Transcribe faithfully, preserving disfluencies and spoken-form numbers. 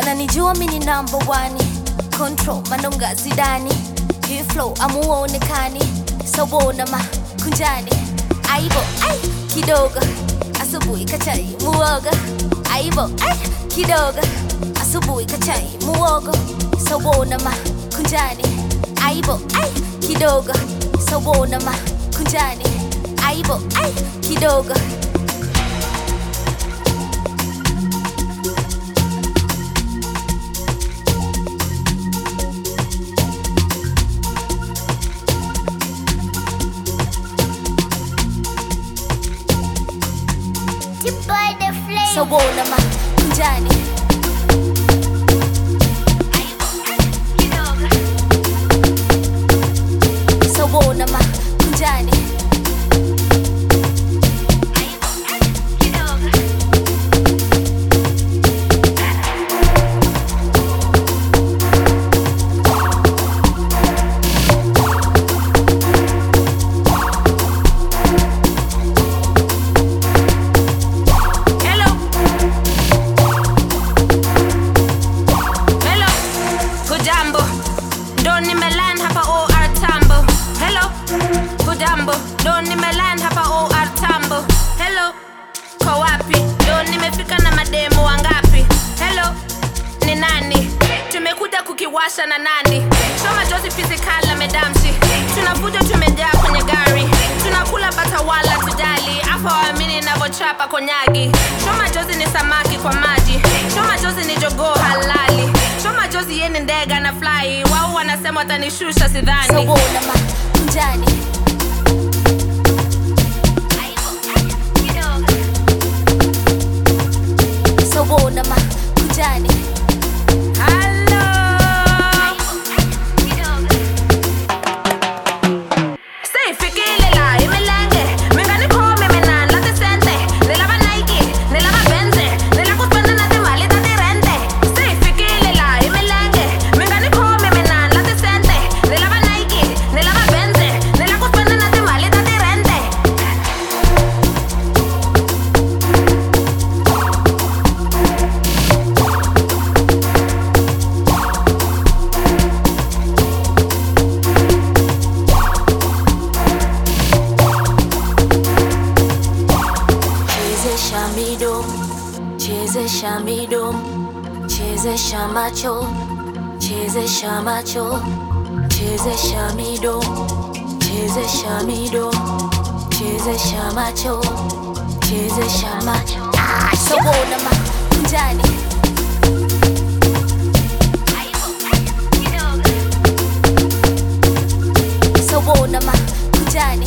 wananijua mini number one, control manonga zidani, hii flow amuonekani, sobona makunjani, aibo ai kidogo, asubuhi kachai muoga, aibo ai kidogo, asubuhi kachai muogo, sobona makunjani, aibo ai kidogo, sobona makunjani, aibo ai kidogo. Sobona makunjani, sobona makunjani, Doni meland hapa O R Tambo. Hello, kwa wapi? Doni nimefika na mademo wangapi? Hello, ni nani? Tumekuja kukiwasha na nani? Shoma Jozi physical na medamshi. Tunavuja tumejaa kwenye gari. Tunakula bata wala tujali. Afa waamini navochapa konyagi. Shoma Jozi ni samaki kwa maji. Shoma Jozi ni jogoo halali. Shoma Jozi yeni ndega na fly. Wao wanasema watanishusha sidhani. sobona makunjani, sobona makunjani, hello. Say fikile la imelenge, mengani kome menan la decente, nilava Nike, nilava Benze, nilakuspenda na timali da dirente. Say fikile la imelenge, mengani kome menan la decente, nilava Nike, nilava Benze, nilakuspenda na timali da dirente. chezesha midomo, chezesha midomo, chezesha macho, chezesha macho, chezesha midomo, chezesha midomo, chezesha macho, chezesha macho, ah, sobona makunjani, sobona makunjani,